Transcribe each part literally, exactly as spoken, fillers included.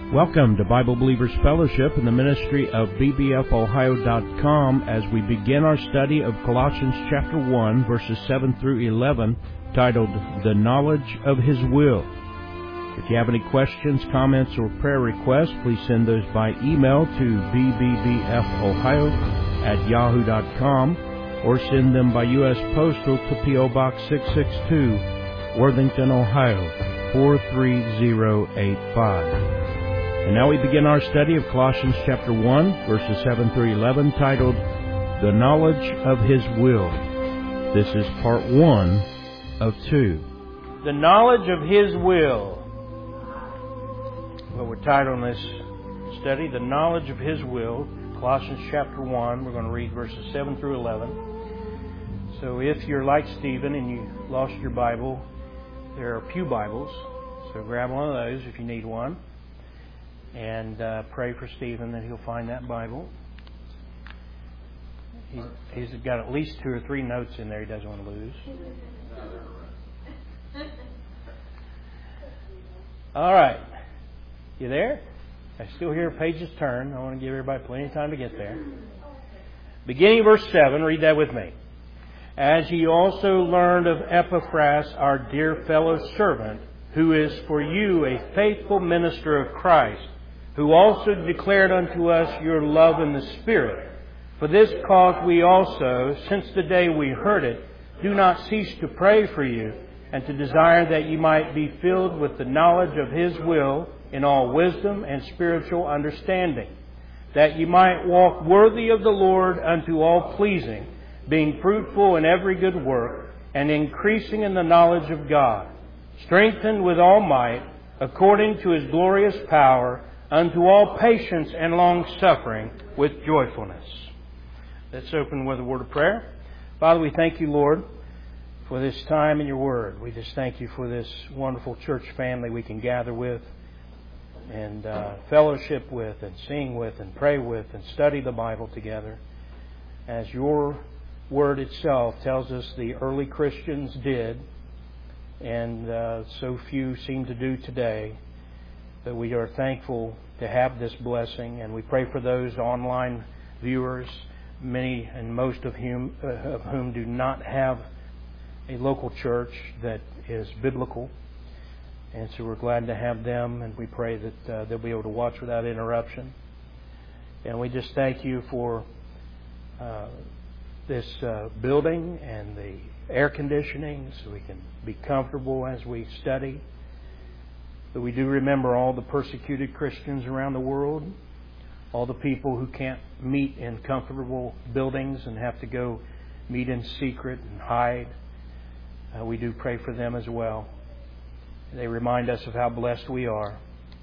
Welcome to Bible Believers Fellowship in the ministry of B B F Ohio dot com as we begin our study of Colossians chapter one, verses seven through eleven, titled, The Knowledge of His Will. If you have any questions, comments, or prayer requests, please send those by email to b b b f ohio at yahoo dot com or send them by U S Postal to P O Box six sixty-two, Worthington, Ohio, four three zero eight five. And now we begin our study of Colossians chapter one, verses seven through eleven, titled, The Knowledge of His Will. This is part one of two. The Knowledge of His Will. Well, we're titling this study, The Knowledge of His Will. Colossians chapter one, we're going to read verses seven through eleven. So if you're like Stephen and you lost your Bible, there are pew Bibles. So grab one of those if you need one. And uh, pray for Stephen that he'll find that Bible. He's, he's got at least two or three notes in there he doesn't want to lose. All right. You there? I still hear pages turn. I want to give everybody plenty of time to get there. Beginning verse seven, read that with me. As ye also learned of Epaphras, our dear fellow servant, who is for you a faithful minister of Christ, who also declared unto us your love in the Spirit. For this cause we also, since the day we heard it, do not cease to pray for you, and to desire that ye might be filled with the knowledge of His will in all wisdom and spiritual understanding, that ye might walk worthy of the Lord unto all pleasing, being fruitful in every good work, and increasing in the knowledge of God, strengthened with all might, according to His glorious power, unto all patience and long-suffering with joyfulness. Let's open with a word of prayer. Father, we thank you, Lord, for this time in your word. We just thank you for this wonderful church family we can gather with and uh, fellowship with and sing with and pray with and study the Bible together. As your word itself tells us the early Christians did, and uh, so few seem to do today. But we are thankful to have this blessing, and we pray for those online viewers, many and most of whom, uh, of whom do not have a local church that is biblical. And so we're glad to have them, and we pray that uh, they'll be able to watch without interruption. And we just thank you for uh, this uh, building and the air conditioning so we can be comfortable as we study. But we do remember all the persecuted Christians around the world, all the people who can't meet in comfortable buildings and have to go meet in secret and hide. Uh, we do pray for them as well. They remind us of how blessed we are.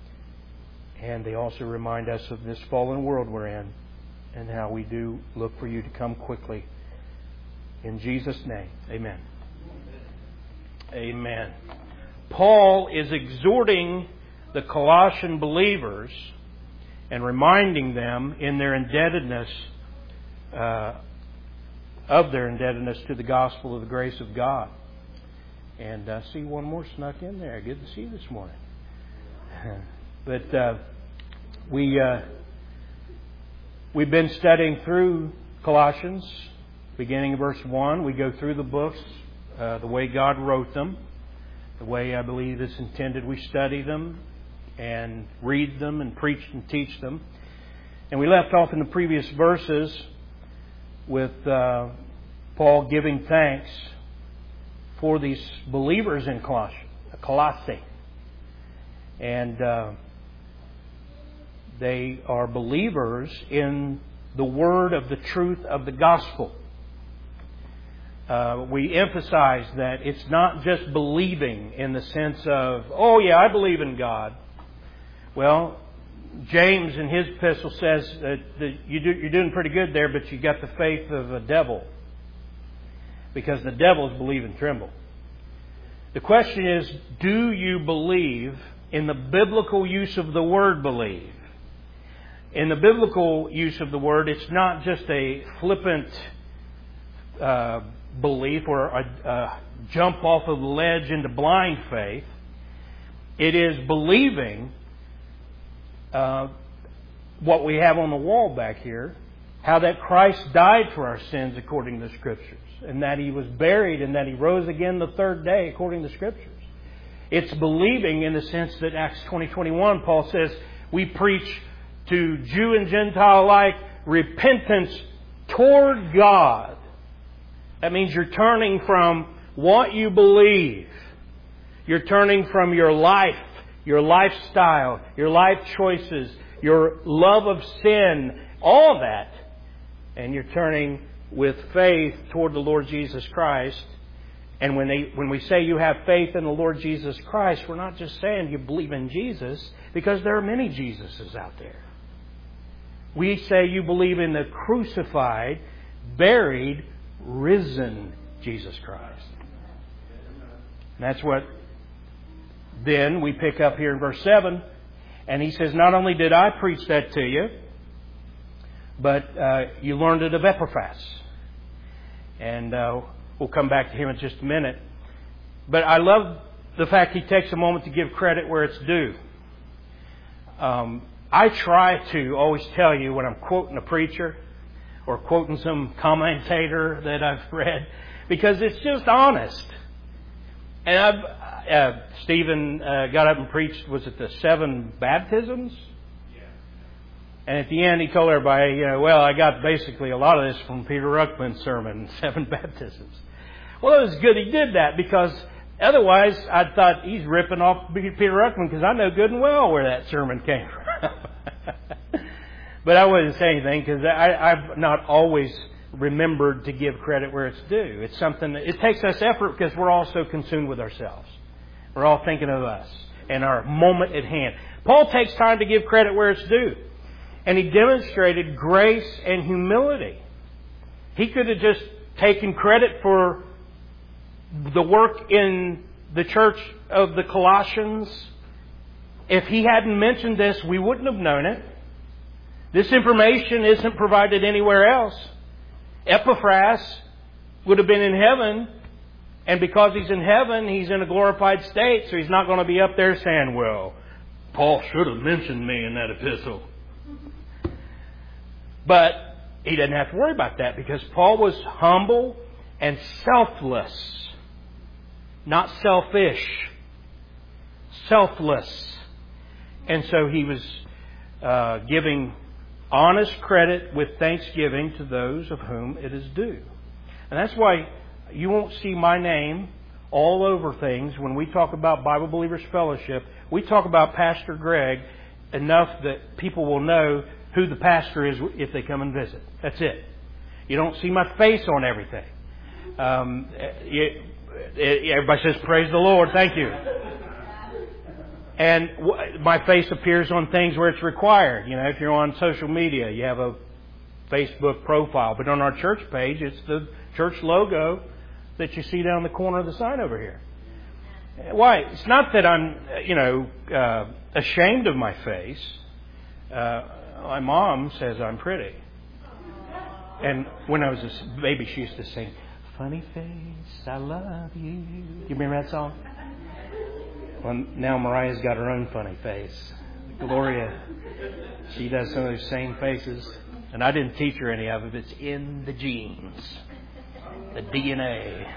And they also remind us of this fallen world we're in and how we do look for you to come quickly. In Jesus' name, amen. Amen. Paul is exhorting the Colossian believers and reminding them in their indebtedness, uh, of their indebtedness to the gospel of the grace of God. And I uh, see one more snuck in there. Good to see you this morning. But uh, we, uh, we've been studying through Colossians, beginning in verse one. We go through the books uh, the way God wrote them. The way I believe it's intended we study them and read them and preach and teach them. And we left off in the previous verses with uh, Paul giving thanks for these believers in Colossae. And uh, they are believers in the word of the truth of the gospel. Uh, we emphasize that it's not just believing in the sense of, oh yeah, I believe in God. Well, James in his epistle says that, that you do, you're doing pretty good there, but you got the faith of a devil. Because the devils believe and tremble. The question is, do you believe in the biblical use of the word believe? In the biblical use of the word, it's not just a flippant uh, belief or a, a jump off of the ledge into blind faith. It is believing uh, what we have on the wall back here, how that Christ died for our sins according to the Scriptures, and that He was buried and that He rose again the third day according to the Scriptures. It's believing in the sense that Acts twenty twenty-one, Paul says, we preach to Jew and Gentile alike repentance toward God. That means you're turning from what you believe. You're turning from your life, your lifestyle, your life choices, your love of sin, all of that. And you're turning with faith toward the Lord Jesus Christ. And when they, when we say you have faith in the Lord Jesus Christ, we're not just saying you believe in Jesus, because there are many Jesuses out there. We say you believe in the crucified, buried, risen Jesus Christ. And that's what then we pick up here in verse seven. And he says, not only did I preach that to you, but uh, you learned it of Epaphras. And uh, we'll come back to him in just a minute. But I love the fact he takes a moment to give credit where it's due. Um, I try to always tell you when I'm quoting a preacher or quoting some commentator that I've read, because it's just honest. And I've, uh, Stephen uh, got up and preached, was it the seven baptisms? Yeah. And at the end he told everybody, you know, well, I got basically a lot of this from Peter Ruckman's sermon, Seven Baptisms. Well, it was good he did that, because otherwise I thought he's ripping off Peter Ruckman, because I know good and well where that sermon came from. But I wouldn't say anything, because I've not always remembered to give credit where it's due. It's something that it takes us effort, because we're all so consumed with ourselves. We're all thinking of us and our moment at hand. Paul takes time to give credit where it's due. And he demonstrated grace and humility. He could have just taken credit for the work in the church of the Colossians. If he hadn't mentioned this, we wouldn't have known it. This information isn't provided anywhere else. Epaphras would have been in heaven, and because he's in heaven, he's in a glorified state, so he's not going to be up there saying, well, Paul should have mentioned me in that epistle. But he didn't have to worry about that, because Paul was humble and selfless. Not selfish. Selfless. And so he was uh, giving honest credit with thanksgiving to those of whom it is due. And that's why you won't see my name all over things. When we talk about Bible Believers Fellowship, we talk about Pastor Greg enough that people will know who the pastor is if they come and visit. That's it. You don't see my face on everything. Um, it, it, everybody says, praise the Lord, thank you. And my face appears on things where it's required. You know, if you're on social media, you have a Facebook profile. But on our church page, it's the church logo that you see down the corner of the sign over here. Why? It's not that I'm, you know, uh, ashamed of my face. Uh, my mom says I'm pretty. And when I was a baby, she used to sing, funny face, I love you. You remember that song? Well, now Mariah's got her own funny face. Gloria, she does some of those same faces. And I didn't teach her any of it. It's in the genes. The D N A.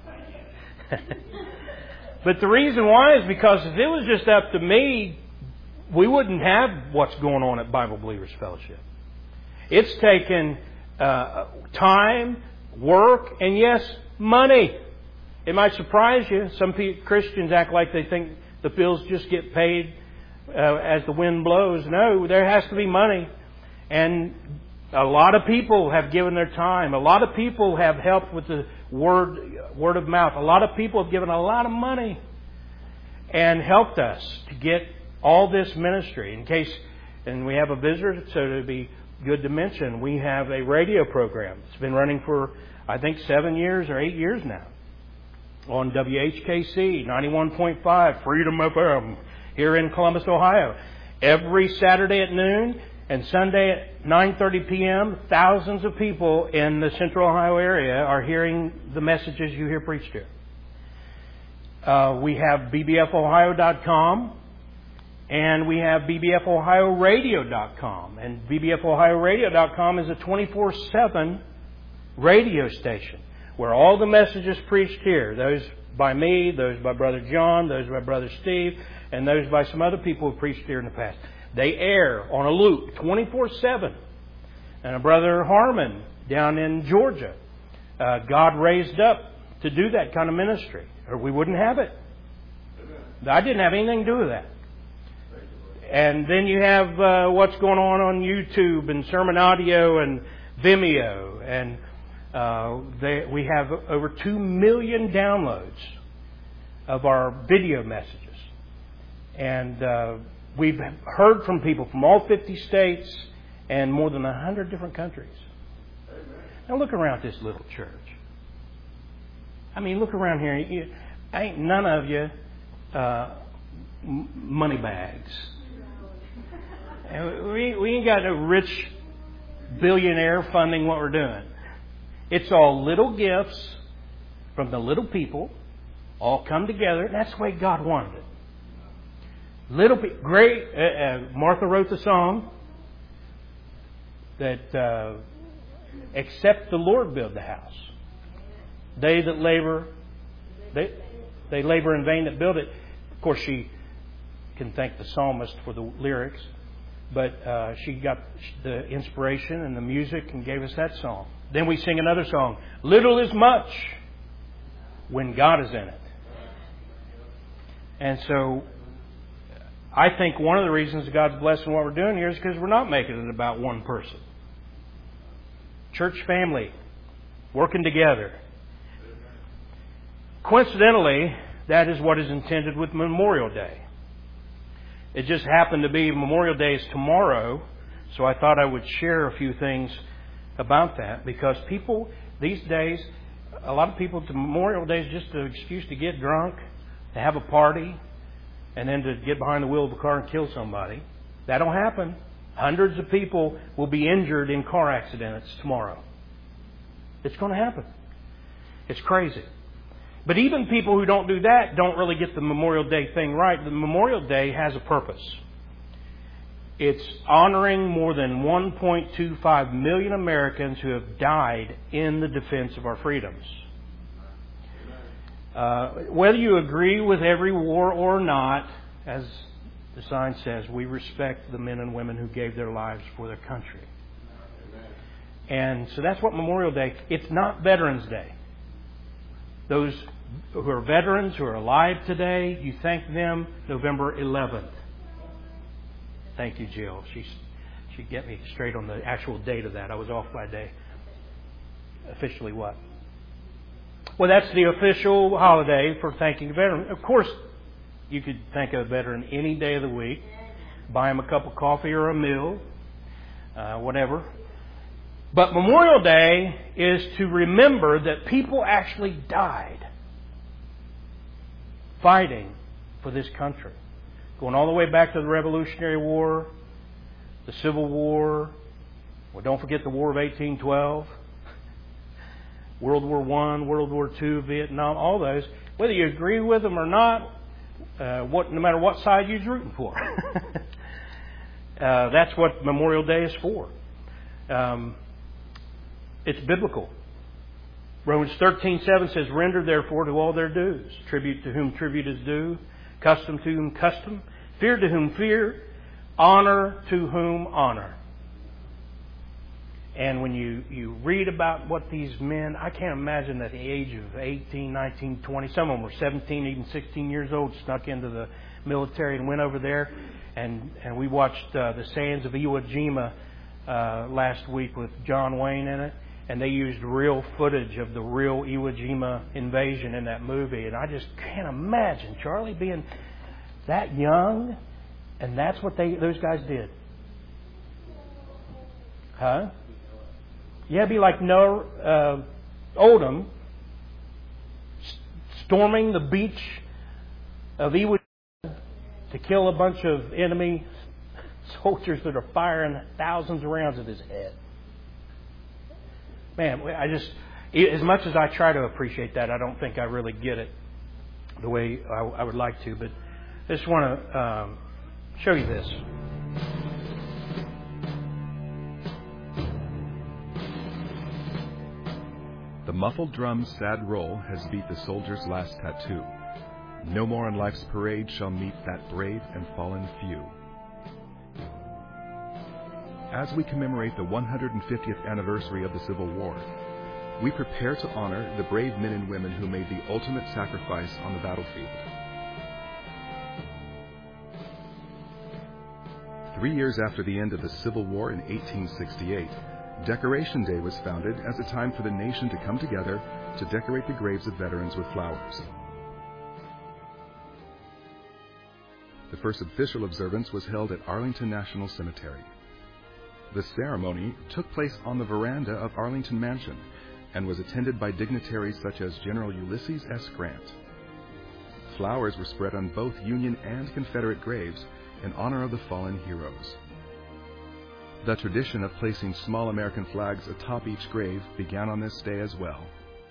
But the reason why is because if it was just up to me, we wouldn't have what's going on at Bible Believers Fellowship. It's taken uh, time, work, and yes, money. It might surprise you. Some Christians act like they think the bills just get paid uh, as the wind blows. No, there has to be money. And a lot of people have given their time. A lot of people have helped with the word word of mouth. A lot of people have given a lot of money and helped us to get all this ministry. In case, and we have a visitor, so it'd be good to mention, we have a radio program. It's been running for, I think, seven years or eight years now. On W H K C ninety-one point five Freedom F M here in Columbus, Ohio. Every Saturday at noon and Sunday at nine thirty p.m., thousands of people in the Central Ohio area are hearing the messages you hear preached here. Uh, we have B B F Ohio dot com, And we have B B F Ohio Radio dot com. And B B F Ohio Radio dot com is a twenty-four seven radio station where all the messages preached here, those by me, those by Brother John, those by Brother Steve, and those by some other people who preached here in the past, they air on a loop twenty-four seven. And a Brother Harmon down in Georgia, uh, God raised up to do that kind of ministry, or we wouldn't have it. I didn't have anything to do with that. And then you have uh, what's going on on YouTube and Sermon Audio and Vimeo. And uh, they, we have over two million downloads of our video messages. And uh, we've heard from people from all fifty states and more than one hundred different countries. Amen. Now look around this little church. I mean, look around here. You, ain't none of you uh, money bags. And we, we ain't got no rich billionaire funding what we're doing. It's all little gifts from the little people, all come together. And that's the way God wanted it. Little pe- great. Uh, uh, Martha wrote the song that uh, except the Lord build the house, they that labor, they they labor in vain that build it. Of course, she can thank the psalmist for the lyrics. But uh, she got the inspiration and the music and gave us that song. Then we sing another song. Little is much when God is in it. And so I think one of the reasons God's blessing what we're doing here is because we're not making it about one person. Church family, working together. Coincidentally, that is what is intended with Memorial Day. It just happened to be Memorial Day is tomorrow, so I thought I would share a few things about that, because people these days, a lot of people, to Memorial Day is just an excuse to get drunk, to have a party, and then to get behind the wheel of a car and kill somebody. That don't happen. Hundreds of people will be injured in car accidents tomorrow. It's going to happen. It's crazy. But even people who don't do that don't really get the Memorial Day thing right. The Memorial Day has a purpose. It's honoring more than one point two five million Americans who have died in the defense of our freedoms. Uh, whether you agree with every war or not, as the sign says, we respect the men and women who gave their lives for their country. And so that's what Memorial Day, it's not Veterans Day. Those who are veterans, who are alive today, you thank them November eleventh. Thank you, Jill. She she get me straight on the actual date of that. I was off by a day. Officially what? Well, that's the official holiday for thanking a veteran. Of course, you could thank a veteran any day of the week. Buy him a cup of coffee or a meal, uh, whatever. But Memorial Day is to remember that people actually died fighting for this country. Going all the way back to the Revolutionary War, the Civil War. Well, don't forget the War of eighteen twelve. World War One, World War Two, Vietnam, all those. Whether you agree with them or not, uh, what no matter what side you're rooting for. uh, that's what Memorial Day is for. Um, it's biblical. Romans thirteen seven says, "Render therefore to all their dues, tribute to whom tribute is due, custom to whom custom, fear to whom fear, honor to whom honor." And when you, you read about what these men, I can't imagine at the age of eighteen, nineteen, twenty, some of them were seventeen, even sixteen years old, snuck into the military and went over there. And, and we watched uh, The Sands of Iwo Jima uh, last week with John Wayne in it. And they used real footage of the real Iwo Jima invasion in that movie. And I just can't imagine Charlie being that young, and that's what they those guys did. Huh? Yeah, it'd be like Noah uh, Oldham storming the beach of Iwo Jima to kill a bunch of enemy soldiers that are firing thousands of rounds at his head. Man, I just, as much as I try to appreciate that, I don't think I really get it the way I, I would like to. But I just want to um, show you this. The muffled drum's sad roll has beat the soldier's last tattoo. No more on life's parade shall meet that brave and fallen few. As we commemorate the one hundred fiftieth anniversary of the Civil War, we prepare to honor the brave men and women who made the ultimate sacrifice on the battlefield. Three years after the end of the Civil War in eighteen sixty-eight, Decoration Day was founded as a time for the nation to come together to decorate the graves of veterans with flowers. The first official observance was held at Arlington National Cemetery. The ceremony took place on the veranda of Arlington Mansion and was attended by dignitaries such as General Ulysses S. Grant. Flowers were spread on both Union and Confederate graves in honor of the fallen heroes. The tradition of placing small American flags atop each grave began on this day as well.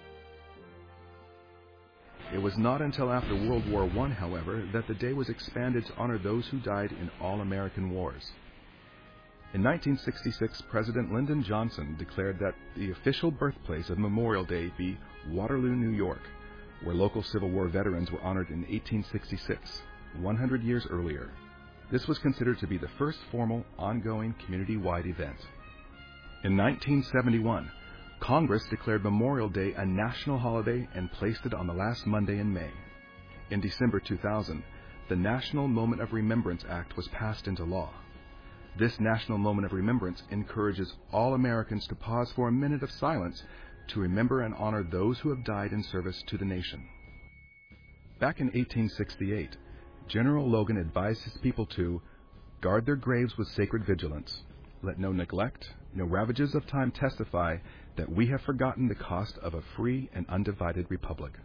It was not until after World War One, however, that the day was expanded to honor those who died in all American wars. In nineteen sixty-six, President Lyndon Johnson declared that the official birthplace of Memorial Day be Waterloo, New York, where local Civil War veterans were honored in eighteen sixty-six, one hundred years earlier. This was considered to be the first formal, ongoing, community-wide event. In nineteen seventy-one, Congress declared Memorial Day a national holiday and placed it on the last Monday in May. In December two thousand, the National Moment of Remembrance Act was passed into law. This National Moment of Remembrance encourages all Americans to pause for a minute of silence to remember and honor those who have died in service to the nation. Back in eighteen sixty-eight, General Logan advised his people to guard their graves with sacred vigilance. Let no neglect, no ravages of time testify that we have forgotten the cost of a free and undivided republic.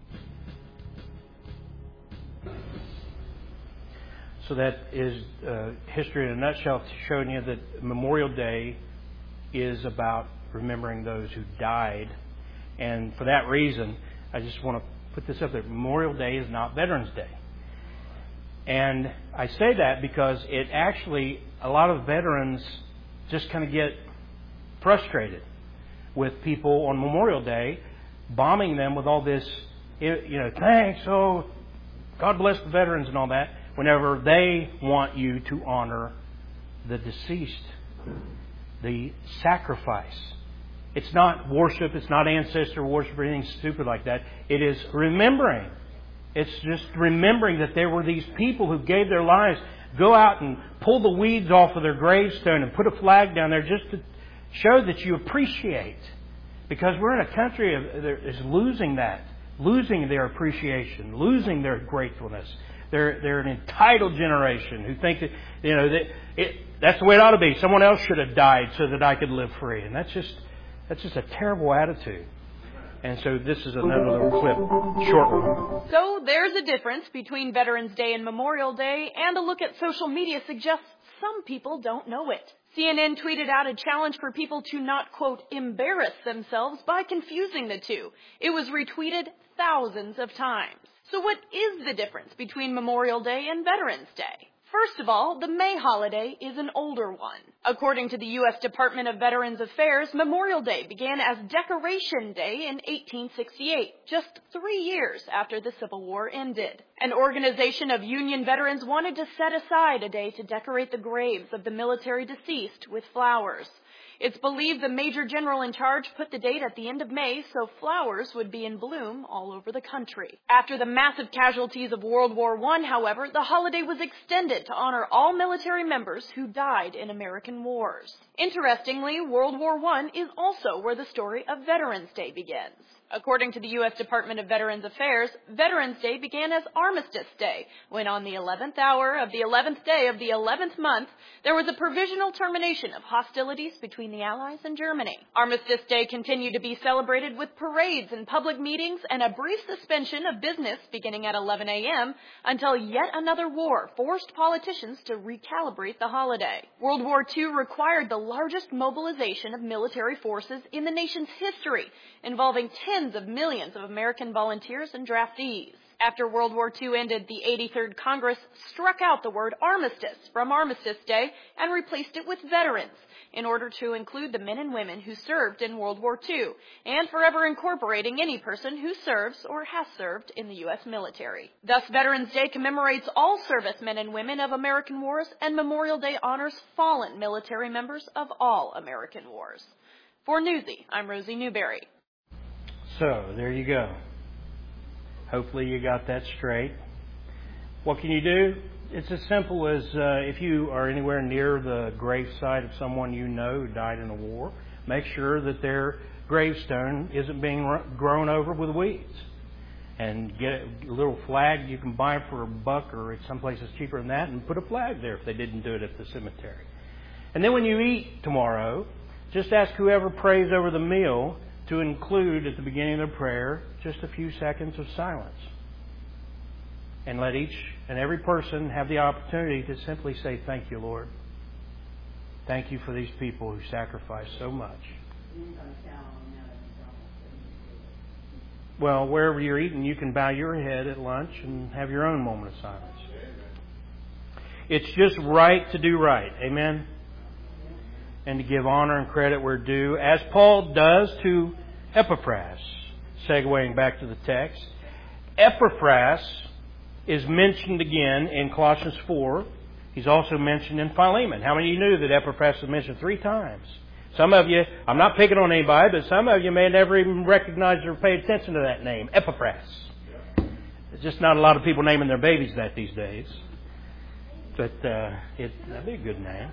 So that is uh, history in a nutshell, showing you that Memorial Day is about remembering those who died. And for that reason, I just want to put this up there. Memorial Day is not Veterans Day. And I say that because it actually, a lot of veterans just kind of get frustrated with people on Memorial Day bombing them with all this, you know, thanks, oh, God bless the veterans and all that, whenever they want you to honor the deceased, the sacrifice. It's not worship, it's not ancestor worship or anything stupid like that. It is remembering. It's just remembering that there were these people who gave their lives. Go out and pull the weeds off of their gravestone and put a flag down there just to show that you appreciate. Because we're in a country that is losing that, losing their appreciation, losing their gratefulness. They're they're an entitled generation who think that, you know, that it, that's the way it ought to be. Someone else should have died so that I could live free, and that's just that's just a terrible attitude. And so this is another little clip, short one. So there's a difference between Veterans Day and Memorial Day, and a look at social media suggests some people don't know it. C N N tweeted out a challenge for people to not, quote, embarrass themselves by confusing the two. It was retweeted thousands of times. So what is the difference between Memorial Day and Veterans Day? First of all, the May holiday is an older one. According to the U S Department of Veterans Affairs, Memorial Day began as Decoration Day in eighteen sixty-eight, just three years after the Civil War ended. An organization of Union veterans wanted to set aside a day to decorate the graves of the military deceased with flowers. It's believed the Major General in charge put the date at the end of May so flowers would be in bloom all over the country. After the massive casualties of World War One, however, the holiday was extended to honor all military members who died in American wars. Interestingly, World War One is also where the story of Veterans Day begins. According to the U S Department of Veterans Affairs, Veterans Day began as Armistice Day, when on the eleventh hour of the eleventh day of the eleventh month, there was a provisional termination of hostilities between the Allies and Germany. Armistice Day continued to be celebrated with parades and public meetings and a brief suspension of business beginning at eleven a.m. until yet another war forced politicians to recalibrate the holiday. World War Two required the largest mobilization of military forces in the nation's history, involving tens of millions of American volunteers and draftees. After World War Two ended, the eighty-third Congress struck out the word armistice from Armistice Day and replaced it with veterans in order to include the men and women who served in World War Two, and forever incorporating any person who serves or has served in the U S military. Thus, Veterans Day commemorates all servicemen and women of American wars, and Memorial Day honors fallen military members of all American wars. For Newsy, I'm Rosie Newberry. So, there you go. Hopefully you got that straight. What can you do? It's as simple as uh, if you are anywhere near the gravesite of someone you know who died in a war, make sure that their gravestone isn't being grown over with weeds. And get a little flag you can buy for a buck, or at some places cheaper than that, and put a flag there if they didn't do it at the cemetery. And then when you eat tomorrow, just ask whoever prays over the meal to include at the beginning of their prayer just a few seconds of silence. And let each and every person have the opportunity to simply say, "Thank you, Lord. Thank you for these people who sacrificed so much." Well, wherever you're eating, you can bow your head at lunch and have your own moment of silence. It's just right to do right. Amen? And to give honor and credit where due, as Paul does to Epaphras. Segueing back to the text, Epaphras is mentioned again in Colossians four. He's also mentioned in Philemon. How many of you knew that Epaphras was mentioned three times? Some of you, I'm not picking on anybody, but some of you may never even recognize or pay attention to that name, Epaphras. There's just not a lot of people naming their babies that these days. But uh, it, that'd be a good name.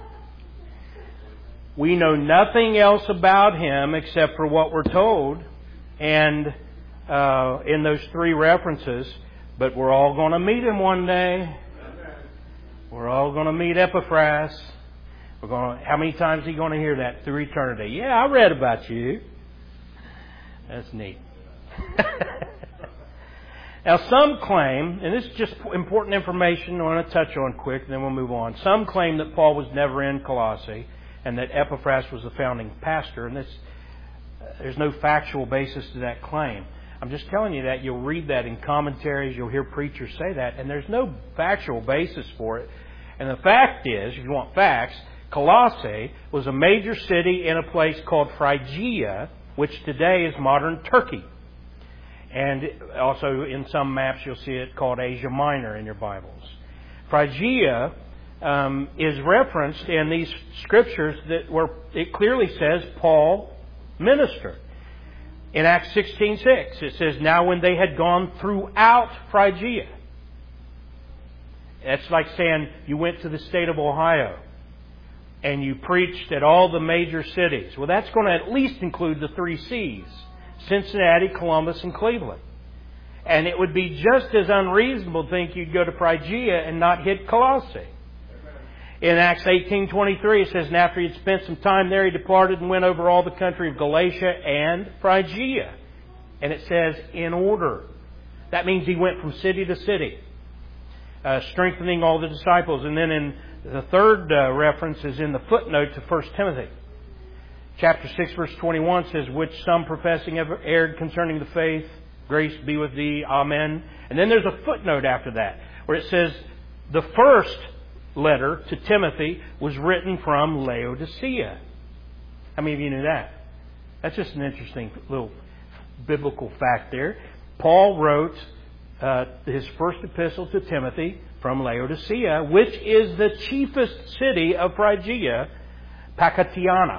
We know nothing else about him except for what we're told and uh, in those three references. But we're all going to meet him one day. We're all going to meet Epaphras. We're going to, how many times are you going to hear that through eternity? Yeah, I read about you. That's neat. Now, some claim, and this is just important information I want to touch on quick, and then we'll move on. Some claim that Paul was never in Colossae and that Epaphras was the founding pastor. And this, uh, there's no factual basis to that claim. I'm just telling you that. You'll read that in commentaries. You'll hear preachers say that. And there's no factual basis for it. And the fact is, if you want facts, Colossae was a major city in a place called Phrygia, which today is modern Turkey. And also in some maps you'll see it called Asia Minor in your Bibles. Phrygia um, is referenced in these scriptures that where it clearly says Paul ministered. In Acts sixteen six it says, "Now when they had gone throughout Phrygia." That's like saying you went to the state of Ohio and you preached at all the major cities. Well, that's going to at least include the three C's: Cincinnati, Columbus, and Cleveland. And it would be just as unreasonable to think you'd go to Phrygia and not hit Colossae. In Acts eighteen twenty-three it says, "And after he had spent some time there, he departed and went over all the country of Galatia and Phrygia." And it says, in order. That means he went from city to city, uh, strengthening all the disciples. And then in the third uh, reference is in the footnote to First Timothy. Chapter six, verse twenty-one says, "Which some professing have erred concerning the faith, grace be with thee, amen." And then there's a footnote after that, where it says, the first letter to Timothy was written from Laodicea. How many of you knew that? That's just an interesting little biblical fact there. Paul wrote uh, his first epistle to Timothy from Laodicea, which is the chiefest city of Phrygia, Pakatiana.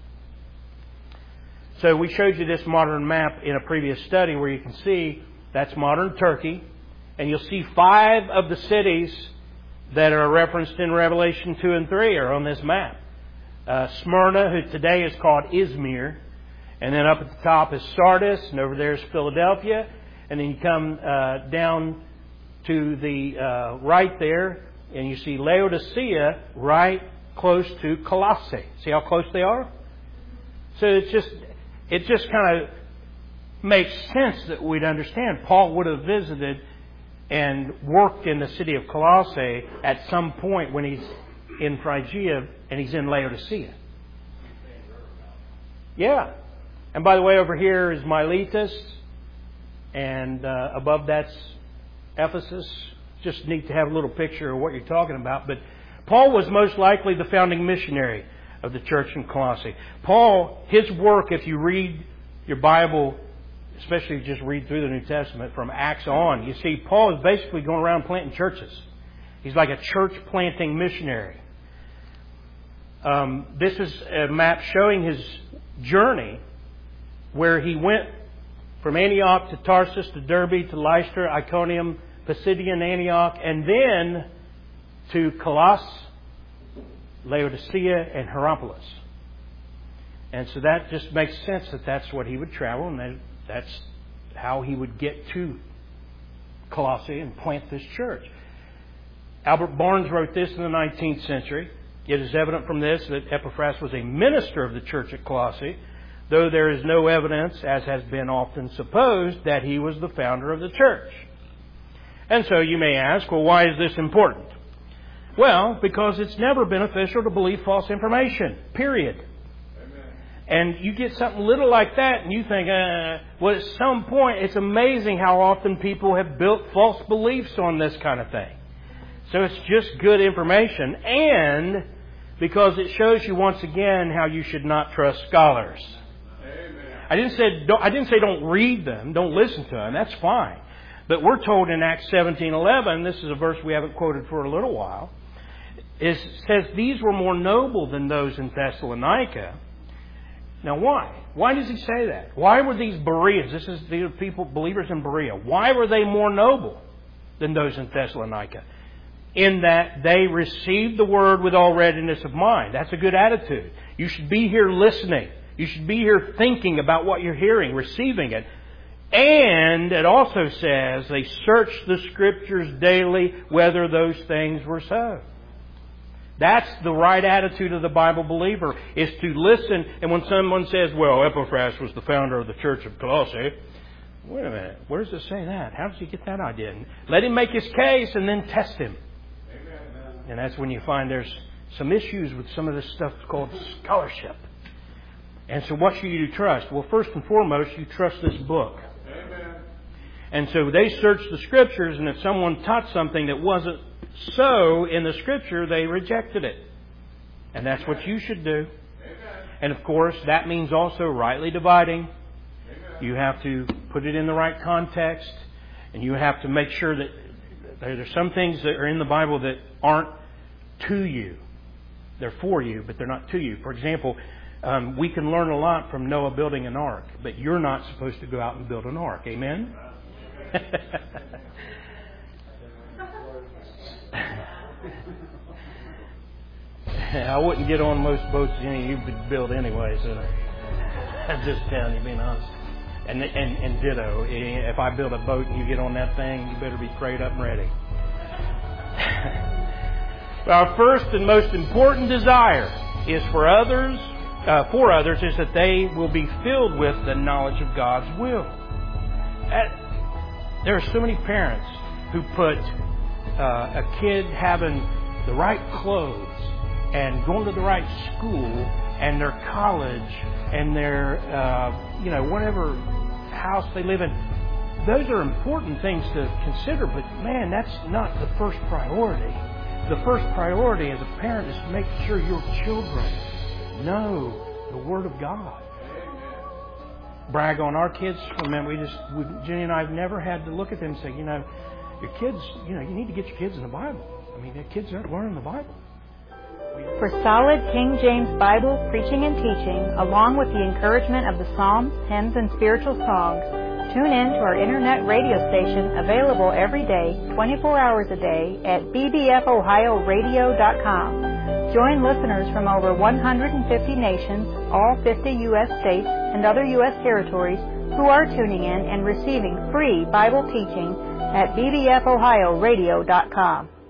So we showed you this modern map in a previous study where you can see that's modern Turkey. And you'll see five of the cities that are referenced in Revelation two and three are on this map. Uh, Smyrna, who today is called Izmir. And then up at the top is Sardis, and over there is Philadelphia. And then you come uh, down to the uh, right there, and you see Laodicea right close to Colossae. See how close they are? So it's just, it just kind of makes sense that we'd understand. Paul would have visited and worked in the city of Colossae at some point when he's in Phrygia and he's in Laodicea. Yeah. And by the way, over here is Miletus, and uh, above that's Ephesus. Just need to have a little picture of what you're talking about. But Paul was most likely the founding missionary of the church in Colossae. Paul, his work, if you read your Bible, especially if you just read through the New Testament from Acts on, you see Paul is basically going around planting churches. He's like a church planting missionary. Um, this is a map showing his journey where he went from Antioch to Tarsus to Derbe to Lystra, Iconium, Pisidian Antioch, and then to Colossae, Laodicea, and Hierapolis. And so that just makes sense that that's what he would travel, and that, that's how he would get to Colossae and plant this church. Albert Barnes wrote this in the nineteenth century. It is evident from this that Epaphras was a minister of the church at Colossae, though there is no evidence, as has been often supposed, that he was the founder of the church. And so you may ask, well, why is this important? Well, because it's never beneficial to believe false information, period. Amen. And you get something little like that and you think, uh, well, at some point, it's amazing how often people have built false beliefs on this kind of thing. So it's just good information, and because it shows you once again how you should not trust scholars. Amen. I didn't say don't, I didn't say don't read them, don't listen to them. That's fine. But we're told in Acts seventeen eleven, this is a verse we haven't quoted for a little while, it says these were more noble than those in Thessalonica. Now why? Why does he say that? Why were these Bereans, this is the people, believers in Berea, why were they more noble than those in Thessalonica? In that they received the word with all readiness of mind. That's a good attitude. You should be here listening. You should be here thinking about what you're hearing, receiving it. And it also says they searched the Scriptures daily whether those things were so. That's the right attitude of the Bible believer, is to listen. And when someone says, well, Epaphras was the founder of the church of Colossae, wait a minute, where does it say that? How does he get that idea? Let him make his case and then test him. Amen. And that's when you find there's some issues with some of this stuff called scholarship. And so what should you trust? Well, first and foremost, you trust this book. Amen. And so they searched the Scriptures, and if someone taught something that wasn't so in the Scripture, they rejected it. And that's what you should do. Amen. And of course, that means also rightly dividing. Amen. You have to put it in the right context, and you have to make sure that there's some things that are in the Bible that aren't to you. They're for you, but they're not to you. For example, Um, we can learn a lot from Noah building an ark, but you're not supposed to go out and build an ark. Amen? I wouldn't get on most boats any you could build anyway, so I'm just telling you, being honest. And, and, and ditto, if I build a boat and you get on that thing, you better be prayed up and ready. Our first and most important desire is for others Uh, for others is that they will be filled with the knowledge of God's will. At, there are so many parents who put uh, a kid having the right clothes and going to the right school and their college and their, uh, you know, whatever house they live in. Those are important things to consider, but man, that's not the first priority. The first priority as a parent is to make sure your children know the Word of God. Brag on our kids for a minute. We just, we, Jenny and I have never had to look at them and say, you know, your kids, you know, you need to get your kids in the Bible. I mean, the kids aren't learning the Bible. For solid King James Bible preaching and teaching, along with the encouragement of the Psalms, hymns, and spiritual songs, tune in to our internet radio station, available every day, twenty-four hours a day, at b b f ohio radio dot com. Join listeners from over one hundred fifty nations, all fifty U S states, and other U S territories who are tuning in and receiving free Bible teaching at b b f ohio radio dot com.